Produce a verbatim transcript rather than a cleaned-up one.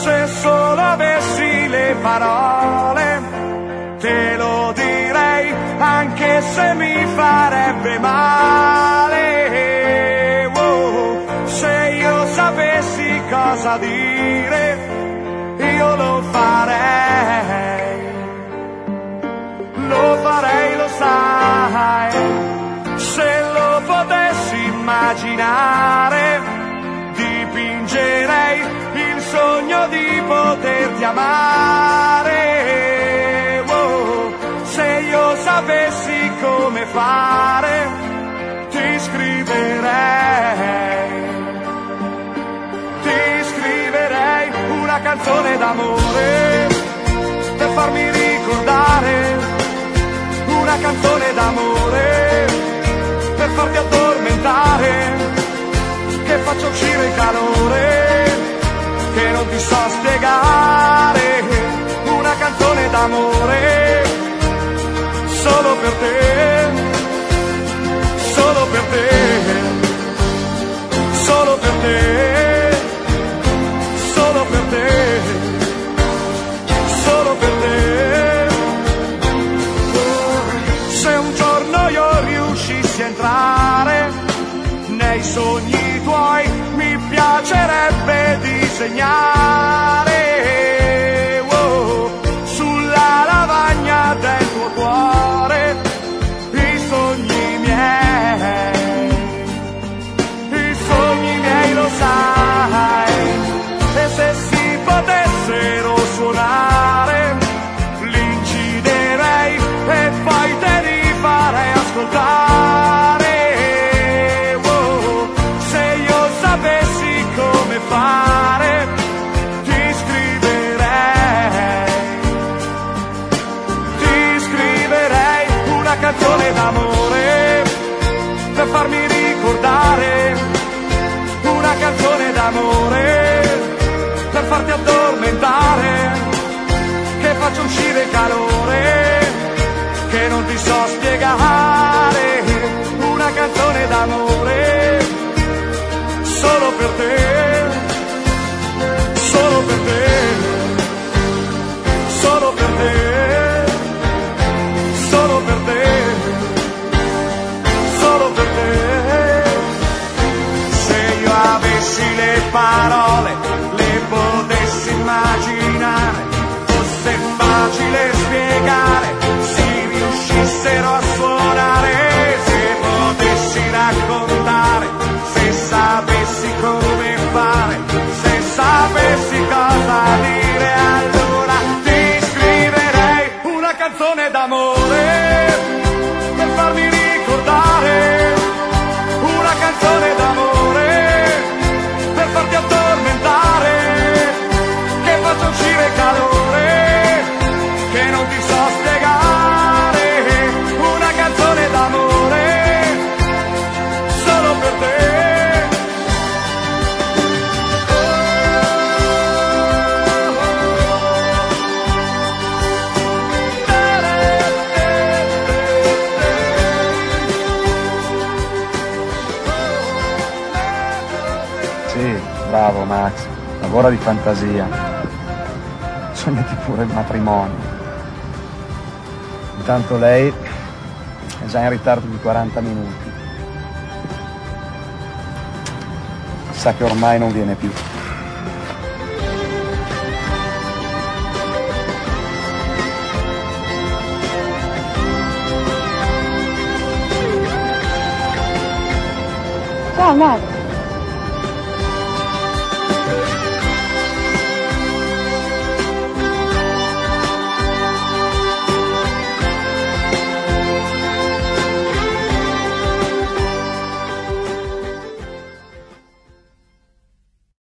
se solo avessi le parole, te lo direi, anche se mi farebbe male. Oh, se io sapessi cosa dire, io lo farei, lo farei, lo sai. Se lo potessi immaginare, dipingerei il sogno di poterti amare. Oh, se io sapessi come fare, ti scriverei, ti scriverei una canzone d'amore per farmi ricordare, una canzone d'amore per farti addormentare, che faccia uscire il calore, che non ti so spiegare, una canzone d'amore solo per te, solo per te, solo per te, solo per te, solo per te. Se un giorno io riuscissi a entrare nei sogni tuoi, mi piacerebbe disegnare, oh, sulla lavagna del tuo cuore i sogni miei, i sogni miei, lo sai. E se si potessero suonare, li inciderei e poi te li farei ascoltare. Come fare, ti scriverei, ti scriverei una canzone d'amore per farmi ricordare, una canzone d'amore per farti addormentare, che faccia uscire il calore, che non ti so spiegare, una canzone d'amore solo per te, solo per te, solo per te, solo per te, solo per te. Se io avessi le parole, le potessi immaginare, fosse facile spiegare, si riuscissero a suonare, se potessi raccontare, se sapessi come fare, se sapessi cosa dire, allora ti scriverei una canzone d'amore per farmi ricordare, una canzone d'amore per farti addormentare, che faccia uscire il calore, che non ti so spiegare, una canzone d'amore solo per te. Bravo Max, lavora di fantasia, sognati pure il matrimonio. Intanto lei è già in ritardo di quaranta minuti, sa che ormai non viene più. Ciao Max.